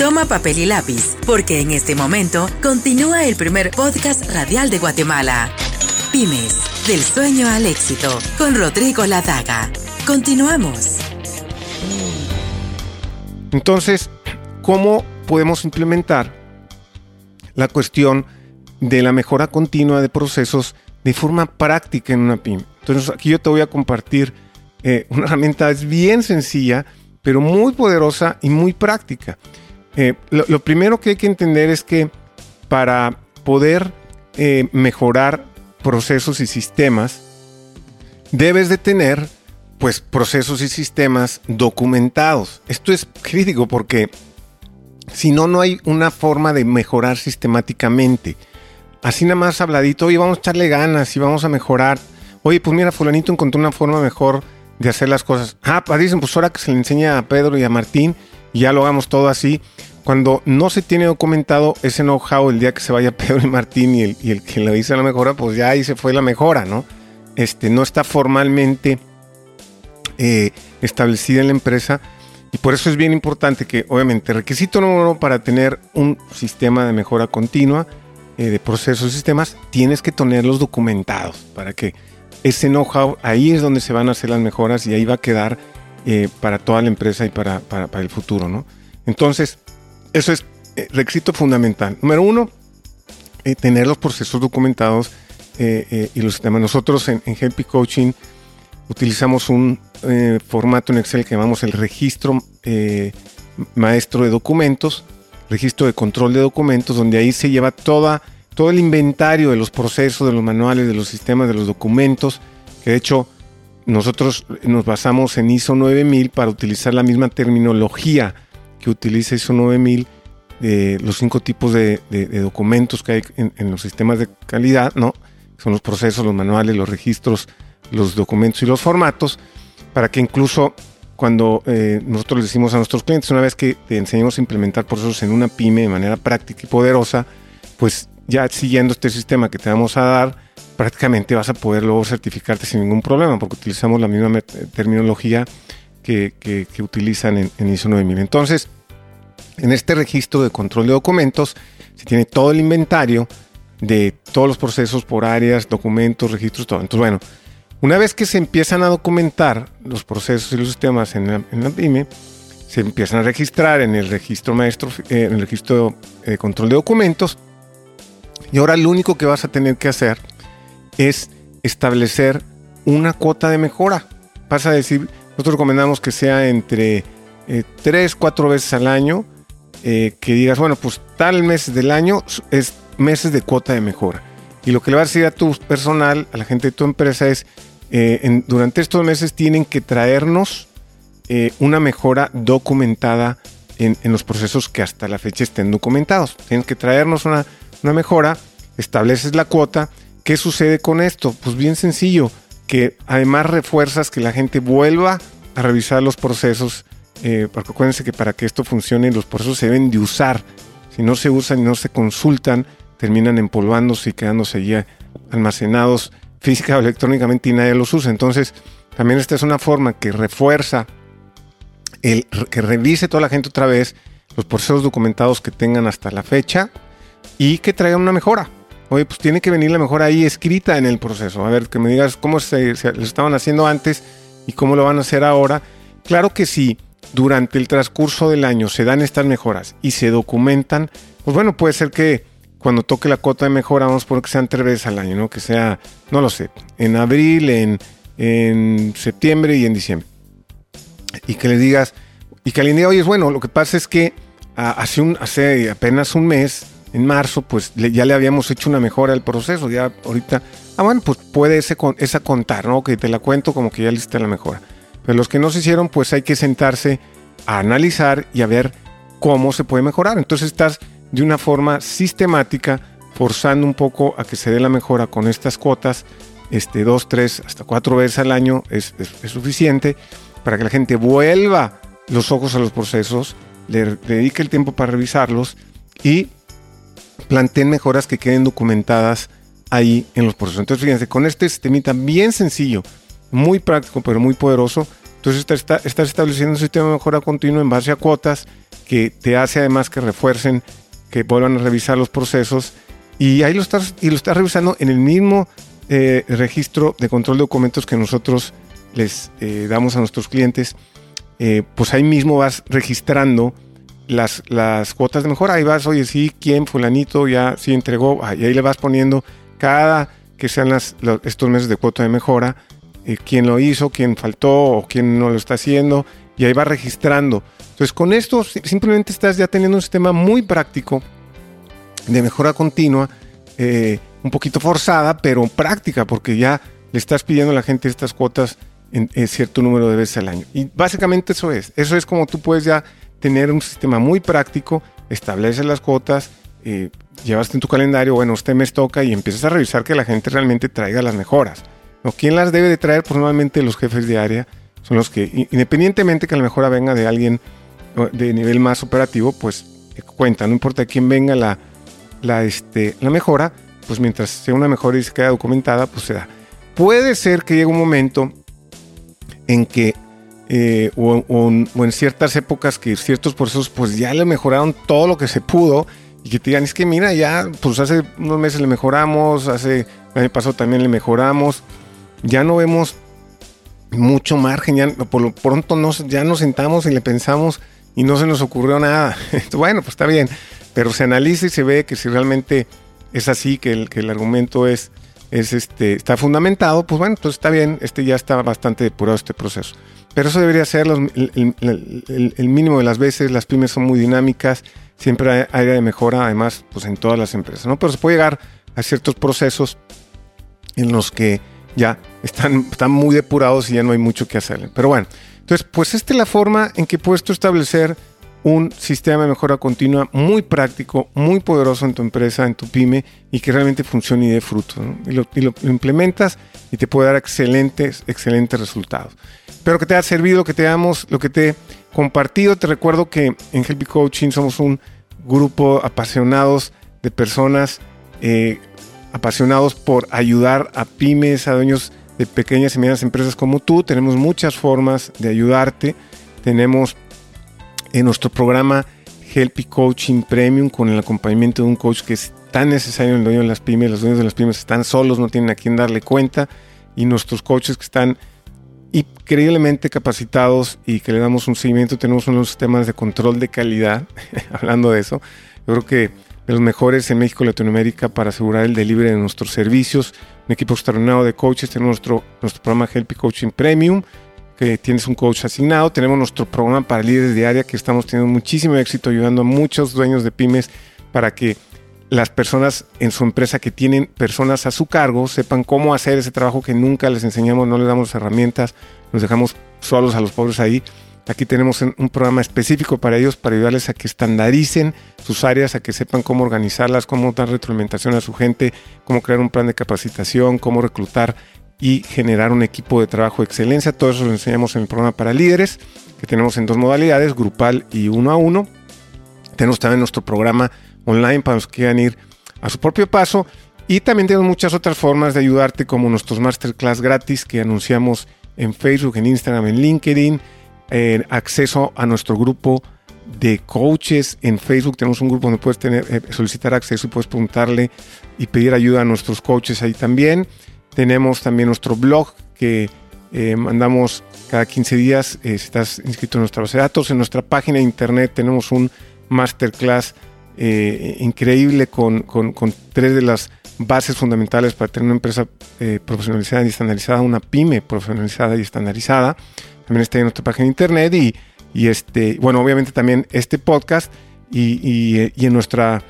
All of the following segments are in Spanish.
Toma papel y lápiz, porque en este momento continúa el primer podcast radial de Guatemala. Pymes, del sueño al éxito, con Rodrigo Ladaga. Continuamos. Entonces, ¿cómo podemos implementar la cuestión de la mejora continua de procesos de forma práctica en una pyme? Entonces, aquí yo te voy a compartir una herramienta bien sencilla, pero muy poderosa y muy práctica. Lo primero que hay que entender es que para poder mejorar procesos y sistemas, debes de tener pues procesos y sistemas documentados. Esto es crítico porque si no, no hay una forma de mejorar sistemáticamente. Así nada más habladito, oye, vamos a echarle ganas y vamos a mejorar. Oye, pues mira, fulanito encontró una forma mejor de hacer las cosas. Dicen, pues ahora que se le enseña a Pedro y a Martín y ya lo hagamos todo así. Cuando no se tiene documentado ese know-how, el día que se vaya Pedro y Martín y el que le dice la mejora, pues ya ahí se fue la mejora, ¿no? No está formalmente establecida en la empresa, y por eso es bien importante que, obviamente, requisito número uno para tener un sistema de mejora continua de procesos y sistemas, tienes que tenerlos documentados para que ese know-how, ahí es donde se van a hacer las mejoras y ahí va a quedar para toda la empresa y para el futuro, ¿no? Entonces, eso es requisito fundamental. Número uno, tener los procesos documentados y los sistemas. Nosotros en Helpy Coaching utilizamos un formato en Excel que llamamos el registro maestro de documentos, registro de control de documentos, donde ahí se lleva todo el inventario de los procesos, de los manuales, de los sistemas, de los documentos, que de hecho nosotros nos basamos en ISO 9000 para utilizar la misma terminología que utiliza ISO 9000 de los 5 tipos de documentos que hay en los sistemas de calidad, ¿no? Son los procesos, los manuales, los registros, los documentos y los formatos, para que incluso cuando nosotros les decimos a nuestros clientes, una vez que te enseñamos a implementar procesos en una pyme de manera práctica y poderosa, pues ya siguiendo este sistema que te vamos a dar, prácticamente vas a poder luego certificarte sin ningún problema, porque utilizamos la misma terminología que utilizan en ISO 9000. Entonces, en este registro de control de documentos se tiene todo el inventario de todos los procesos por áreas, documentos, registros, todo. Entonces, bueno, una vez que se empiezan a documentar los procesos y los sistemas en la pyme, se empiezan a registrar en el registro maestro, en el registro de control de documentos, y ahora lo único que vas a tener que hacer es establecer una cuota de mejora. Vas a decir, nosotros recomendamos que sea entre 3-4 veces al año, que digas, bueno, pues tal mes del año es meses de cuota de mejora. Y lo que le vas a decir a tu personal, a la gente de tu empresa es, durante estos meses tienen que traernos una mejora documentada en los procesos que hasta la fecha estén documentados. Tienen que traernos una mejora, estableces la cuota. ¿Qué sucede con esto? Pues bien sencillo, que además refuerzas que la gente vuelva a revisar los procesos, porque acuérdense que para que esto funcione los procesos se deben de usar. Si no se usan y no se consultan, terminan empolvándose y quedándose allí almacenados física o electrónicamente y nadie los usa. Entonces, también esta es una forma que refuerza que revise toda la gente otra vez los procesos documentados que tengan hasta la fecha y que traigan una mejora. Oye, pues tiene que venir la mejora ahí escrita en el proceso. A ver, que me digas cómo se lo estaban haciendo antes y cómo lo van a hacer ahora. Claro que sí, durante el transcurso del año se dan estas mejoras y se documentan, pues bueno, puede ser que cuando toque la cuota de mejora, vamos a poner que sean 3 veces al año, ¿no? Que sea, no lo sé, en abril, en septiembre y en diciembre. Y que le digas, y que alguien diga, oye, bueno, lo que pasa es que hace apenas un mes, en marzo, pues ya le habíamos hecho una mejora al proceso, ya ahorita, bueno, pues puede esa contar, ¿no? Que te la cuento como que ya le hiciste la mejora. Pero los que no se hicieron, pues hay que sentarse a analizar y a ver cómo se puede mejorar. Entonces estás de una forma sistemática forzando un poco a que se dé la mejora con estas cuotas, 2, 3, hasta 4 veces al año es suficiente para que la gente vuelva los ojos a los procesos, le dedique el tiempo para revisarlos y planteen mejoras que queden documentadas ahí en los procesos. Entonces, fíjense, con este sistemita bien sencillo, muy práctico, pero muy poderoso, entonces estás estableciendo un sistema de mejora continua en base a cuotas que te hace además que refuercen, que vuelvan a revisar los procesos, y ahí lo estás revisando en el mismo registro de control de documentos que nosotros les damos a nuestros clientes. Pues ahí mismo vas registrando las cuotas de mejora. Ahí vas, oye, sí, quién, fulanito, ya sí entregó, y ahí le vas poniendo cada que sean estos meses de cuota de mejora, quién lo hizo, quién faltó o quién no lo está haciendo, y ahí va registrando. Entonces, con esto simplemente estás ya teniendo un sistema muy práctico de mejora continua, un poquito forzada, pero práctica, porque ya le estás pidiendo a la gente estas cuotas en cierto número de veces al año. Y básicamente eso es como tú puedes ya tener un sistema muy práctico, estableces las cuotas, llevaste en tu calendario, bueno, este mes toca, y empiezas a revisar que la gente realmente traiga las mejoras, ¿no? ¿Quién las debe de traer? Pues normalmente los jefes de área son los que, independientemente que la mejora venga de alguien de nivel más operativo, pues cuenta, no importa quién venga la mejora, pues mientras sea una mejora y se queda documentada, pues se da. Puede ser que llegue un momento en que o en ciertas épocas que ciertos procesos pues ya le mejoraron todo lo que se pudo, y que te digan, es que mira, ya pues hace unos meses le mejoramos, el año pasado también le mejoramos, ya no vemos mucho margen, ya por lo pronto ya nos sentamos y le pensamos y no se nos ocurrió nada. Bueno, pues está bien, pero se analiza y se ve que si realmente es así, que el argumento está fundamentado, pues bueno, entonces está bien, ya está bastante depurado este proceso. Pero eso debería ser el mínimo de las veces. Las pymes son muy dinámicas, siempre hay área de mejora, además, pues en todas las empresas, ¿no? Pero se puede llegar a ciertos procesos en los que ya están muy depurados y ya no hay mucho que hacerle. Pero bueno, entonces, pues esta es la forma en que puedes tú establecer un sistema de mejora continua muy práctico, muy poderoso en tu empresa, en tu pyme, y que realmente funcione y dé fruto, ¿no? Y lo implementas y te puede dar excelentes resultados. Espero que te haya servido lo que te he compartido. Te recuerdo que en Helpy Coaching somos un grupo apasionados de personas apasionados por ayudar a pymes, a dueños de pequeñas y medianas empresas como tú. Tenemos muchas formas de ayudarte. Tenemos en nuestro programa Helpy Coaching Premium, con el acompañamiento de un coach que es tan necesario en el dueño de las pymes. Los dueños de las pymes están solos, no tienen a quién darle cuenta, y nuestros coaches que están increíblemente capacitados y que le damos un seguimiento, tenemos unos sistemas de control de calidad. Hablando de eso, yo creo que de los mejores en México y Latinoamérica para asegurar el delivery de nuestros servicios. Un equipo extraordinario de coaches. Tenemos nuestro programa Helpy Coaching Premium, que tienes un coach asignado. Tenemos nuestro programa para líderes de área, que estamos teniendo muchísimo éxito ayudando a muchos dueños de pymes para que las personas en su empresa que tienen personas a su cargo sepan cómo hacer ese trabajo que nunca les enseñamos, no les damos herramientas, nos dejamos solos a los pobres ahí. Aquí tenemos un programa específico para ellos, para ayudarles a que estandaricen sus áreas, a que sepan cómo organizarlas, cómo dar retroalimentación a su gente, cómo crear un plan de capacitación, cómo reclutar y generar un equipo de trabajo de excelencia. Todo eso lo enseñamos en el programa para líderes, que tenemos en 2 modalidades, grupal y 1 a 1. Tenemos también nuestro programa online para los que quieran ir a su propio paso, y también tenemos muchas otras formas de ayudarte, como nuestros masterclass gratis que anunciamos en Facebook, en Instagram, en LinkedIn, acceso a nuestro grupo de coaches en Facebook. Tenemos un grupo donde puedes solicitar acceso y puedes preguntarle y pedir ayuda a nuestros coaches ahí también. Tenemos también nuestro blog que mandamos cada 15 días. Si estás inscrito en nuestra base de datos, en nuestra página de internet tenemos un masterclass increíble con 3 de las bases fundamentales para tener una empresa profesionalizada y estandarizada, una pyme profesionalizada y estandarizada. También está en nuestra página de internet y bueno, obviamente también este podcast y en nuestra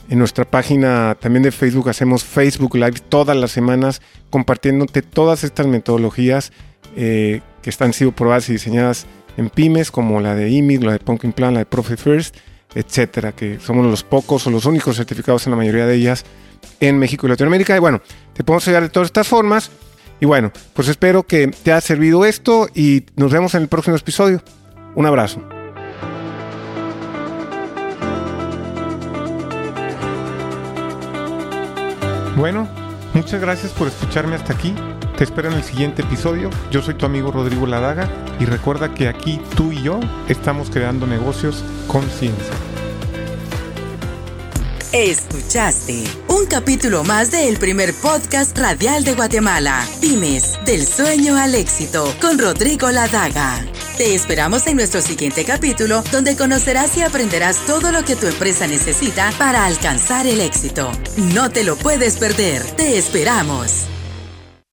página también de Facebook hacemos Facebook Live todas las semanas compartiéndote todas estas metodologías que han sido probadas y diseñadas en pymes, como la de IMID, la de Pumpkin Plan, la de Profit First, etcétera, que somos los pocos o los únicos certificados en la mayoría de ellas en México y Latinoamérica. Y bueno, te podemos ayudar de todas estas formas. Y bueno, pues espero que te haya servido esto y nos vemos en el próximo episodio. Un abrazo. Bueno, muchas gracias por escucharme hasta aquí. Te espero en el siguiente episodio. Yo soy tu amigo Rodrigo Ladaga y recuerda que aquí tú y yo estamos creando negocios con ciencia. Escuchaste un capítulo más del primer podcast radial de Guatemala, Pymes, del sueño al éxito, con Rodrigo Ladaga. Te esperamos en nuestro siguiente capítulo, donde conocerás y aprenderás todo lo que tu empresa necesita para alcanzar el éxito. No te lo puedes perder. Te esperamos.